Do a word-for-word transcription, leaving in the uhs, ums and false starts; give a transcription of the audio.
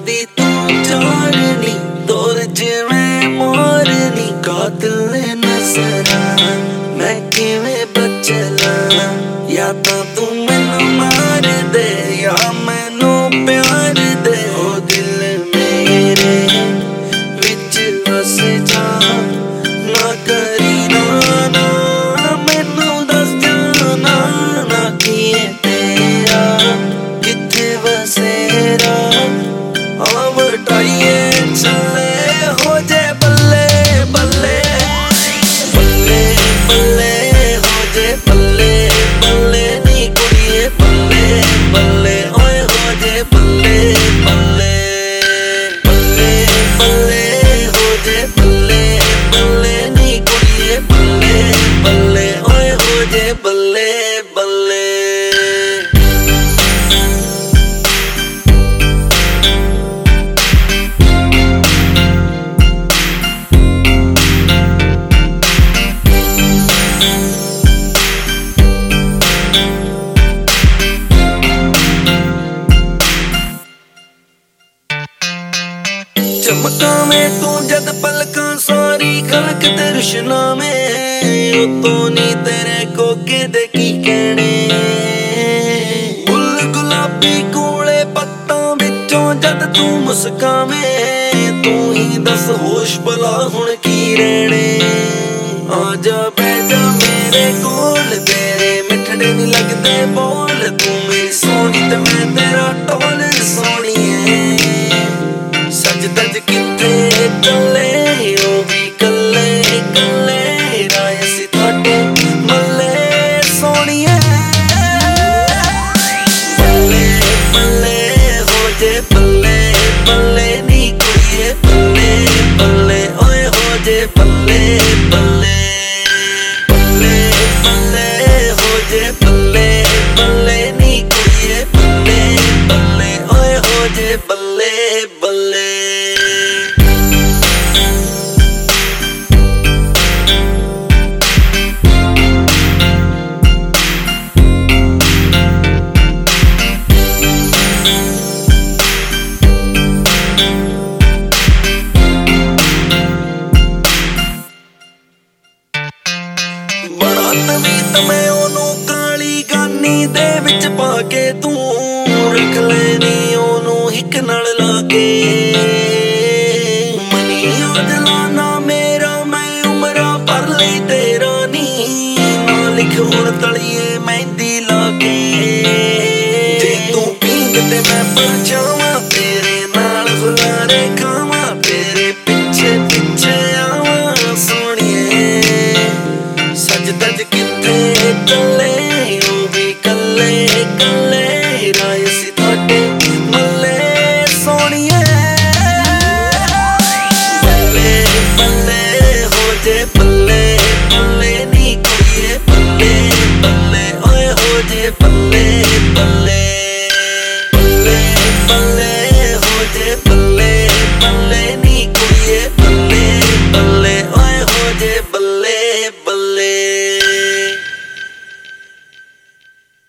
दी तू चांदनी तोर जिवें मोरनी कातिल नजरा मैं किवें बचला या तां तू मैनू मार दे या मैनू प्यार दे ओ दिल मेरे विच वस जा ना करी ना ना मैनू दस जाना ना किए तेरा किथे वसेरा आवटाइए चले हो जे बल्ले बल्ले बल्ले बल्ले हो जे बल्ले बल्ले नी कुड़िए बल्ले बल्ले ओए हो जे बल्ले बल्ले बल्ले बल्ले हो जे बल्ले बल्ले नी कुड़िए बल्ले बल्ले ओए हो जे बल्ले बल्ले चमका में तू जद पलका सारी खलक दर्शना में उतो नी तेरे कोके दे की कहने फुल गुलाबी कूले पत्ता विचों जद तू मुस्कावे तू ही दस होश भला हुण की रहने आजा बैजा मेरे कोल तेरे मिठड़े नी लगदे बोल तू मेरी सोनी ते मैं तेरा टोल सोनी है सज दज किथे चले ओ भी कले कले रायसी थाडे मल्ले सोनिए बल्ले बल्ले हो जे बल्ले बल्ले नी कुड़िए बल्ले बल्ले ओए हो जे बल्ले बल्ले बल्ले बल्ले हो जे बल्ले बल्ले नी कुड़िए बल्ले बल्ले ओए हो जे बल्ले बल्ले मैं ओनू काली गानी दे विच पाके तू रख लेनी ओनू हिक नाल लाके मनी जलाना मेरा मैं उमरा पर ले तेरा नी ना लिख हुण तलिए मेहंदी लाके जे तू पींग ते मैं परछावां